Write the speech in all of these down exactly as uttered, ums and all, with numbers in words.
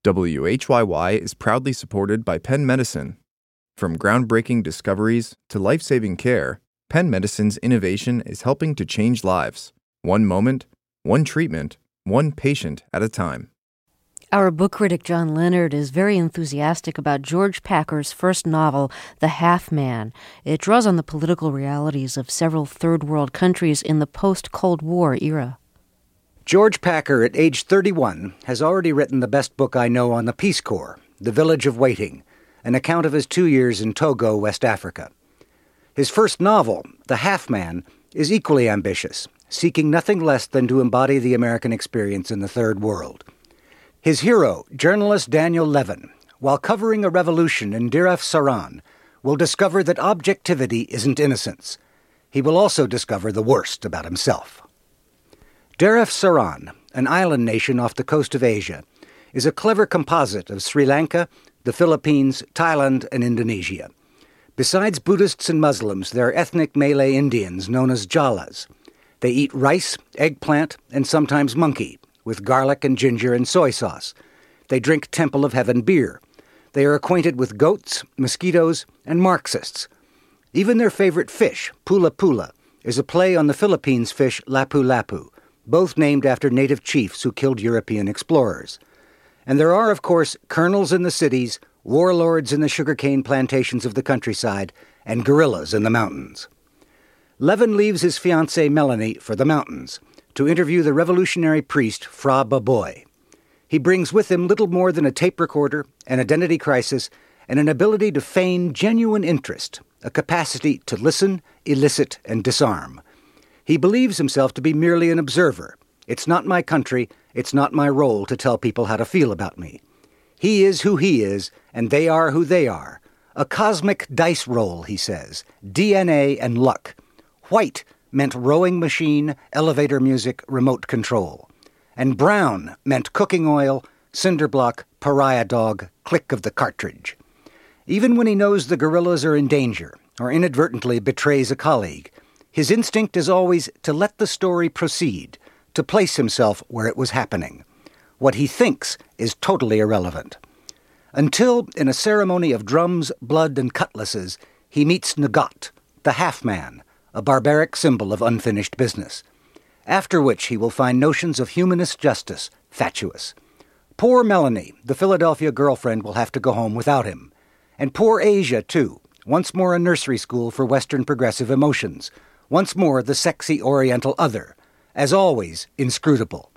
W H Y Y is proudly supported by Penn Medicine. From groundbreaking discoveries to life-saving care, Penn Medicine's innovation is helping to change lives, one moment, one treatment, one patient at a time. Our book critic John Leonard is very enthusiastic about George Packer's first novel, The Half Man. It draws on the political realities of several third world countries in the post-Cold War era. George Packer, at age thirty-one, has already written the best book I know on the Peace Corps, The Village of Waiting, an account of his two years in Togo, West Africa. His first novel, The Half Man, is equally ambitious, seeking nothing less than to embody the American experience in the Third World. His hero, journalist Daniel Levin, while covering a revolution in Dar es Salaam, will discover that objectivity isn't innocence. He will also discover the worst about himself. Dar es Salaam, an island nation off the coast of Asia, is a clever composite of Sri Lanka, the Philippines, Thailand, and Indonesia. Besides Buddhists and Muslims, there are ethnic Malay Indians known as Jalas. They eat rice, eggplant, and sometimes monkey, with garlic and ginger and soy sauce. They drink Temple of Heaven beer. They are acquainted with goats, mosquitoes, and Marxists. Even their favorite fish, pula pula, is a play on the Philippines fish lapu lapu, both named after native chiefs who killed European explorers. And there are, of course, colonels in the cities, warlords in the sugarcane plantations of the countryside, and guerrillas in the mountains. Levin leaves his fiancée Melanie for the mountains to interview the revolutionary priest Fra Baboy. He brings with him little more than a tape recorder, an identity crisis, and an ability to feign genuine interest, a capacity to listen, elicit, and disarm. He believes himself to be merely an observer. It's not my country, it's not my role to tell people how to feel about me. He is who he is, and they are who they are. A cosmic dice roll, he says, D N A and luck. White meant rowing machine, elevator music, remote control. And brown meant cooking oil, cinder block, pariah dog, click of the cartridge. Even when he knows the guerrillas are in danger, or inadvertently betrays a colleague, his instinct is always to let the story proceed, to place himself where it was happening. What he thinks is totally irrelevant. Until, in a ceremony of drums, blood, and cutlasses, he meets Ngot, the half-man, a barbaric symbol of unfinished business. After which he will find notions of humanist justice fatuous. Poor Melanie, the Philadelphia girlfriend, will have to go home without him. And poor Asia, too, once more a nursery school for Western progressive emotions, once more the sexy Oriental other, as always inscrutable.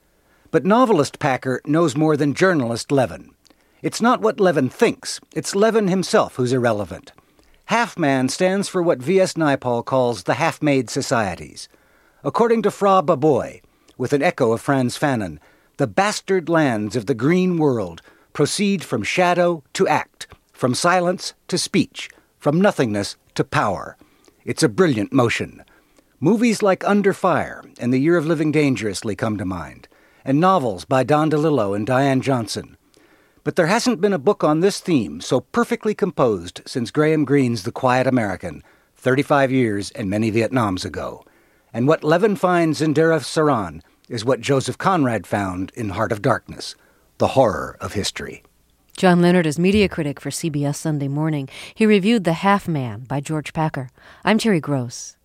But novelist Packer knows more than journalist Levin. It's not what Levin thinks, it's Levin himself who's irrelevant. Half-man stands for what V S Naipaul calls the half-made societies. According to Fra Baboy, with an echo of Frantz Fanon, the bastard lands of the green world proceed from shadow to act, from silence to speech, from nothingness to power. It's a brilliant motion. Movies like Under Fire and The Year of Living Dangerously come to mind, and novels by Don DeLillo and Diane Johnson. But there hasn't been a book on this theme so perfectly composed since Graham Greene's The Quiet American, thirty-five years and many Vietnams ago. And what Levin finds in Dar es Salaam is what Joseph Conrad found in Heart of Darkness, the horror of history. John Leonard is media critic for C B S Sunday Morning. He reviewed The Half Man by George Packer. I'm Terry Gross.